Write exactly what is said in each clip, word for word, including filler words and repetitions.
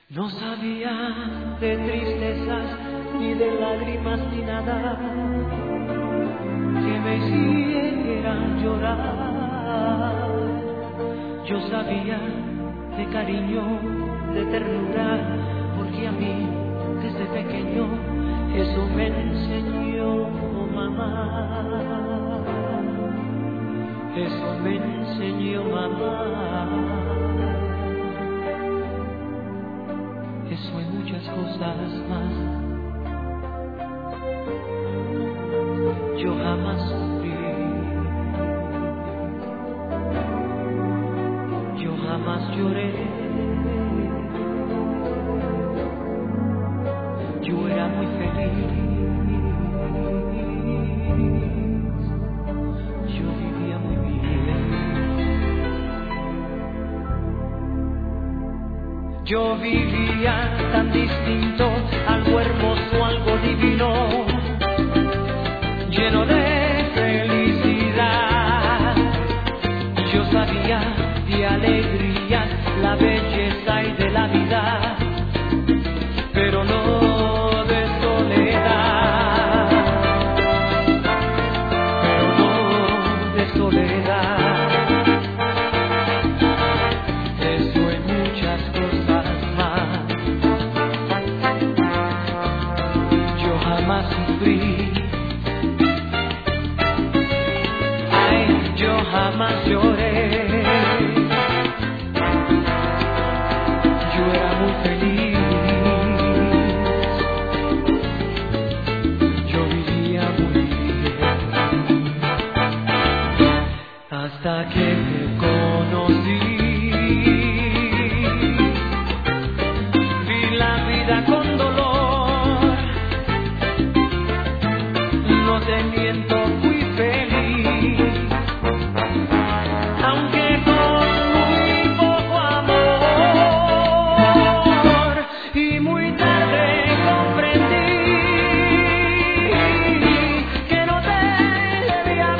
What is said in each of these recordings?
No sabía de tristezas ni de lágrimas ni nada que me hicieran llorar. Yo sabía de cariño, de ternura, porque a mí desde pequeño eso me enseñó mamá. Eso me enseñó mamá. Eso y muchas cosas más. Yo jamás sufrí, yo jamás lloré. Yo era muy feliz, yo vivía muy bien. Yo vivía tan distinto, algo hermoso, algo divino, lleno de felicidad. Yo sabía de alegría, la belleza y de la vida, pero no de soledad, pero no de soledad. Eso y muchas cosas más. Yo jamás sufrí, ay, yo jamás lloré. Yo era muy feliz, yo vivía muy bien, hasta que te conocí. Vi la vida con dolor, no te miento, fui feliz, aunque con muy poco amor, y muy tarde comprendí que no te debía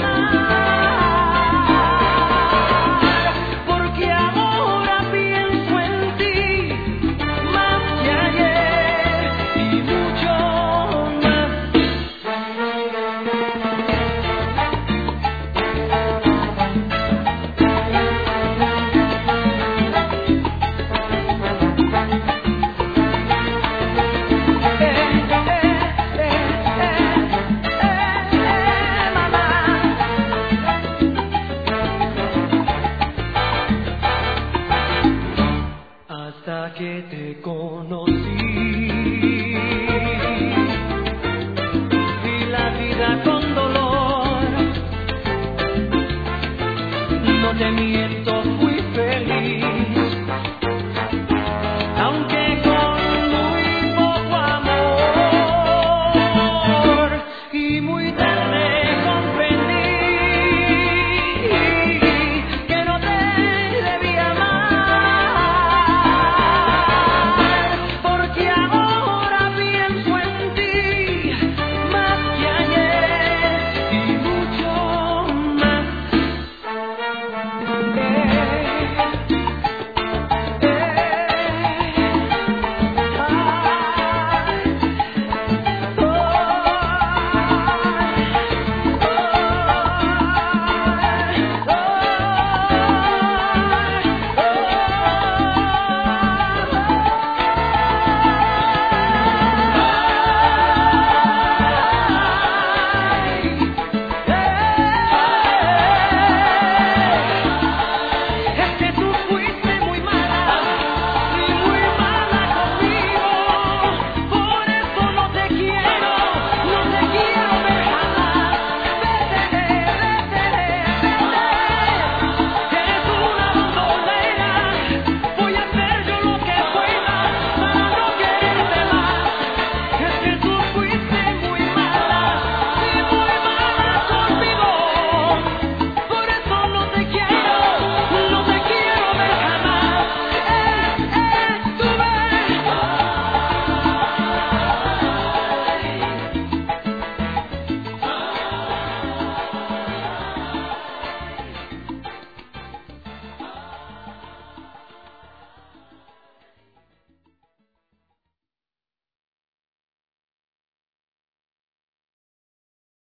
amar, porque ahora pienso en ti más que ayer y mucho más. Hasta que te conocí, vi la vida con dolor, no te miento.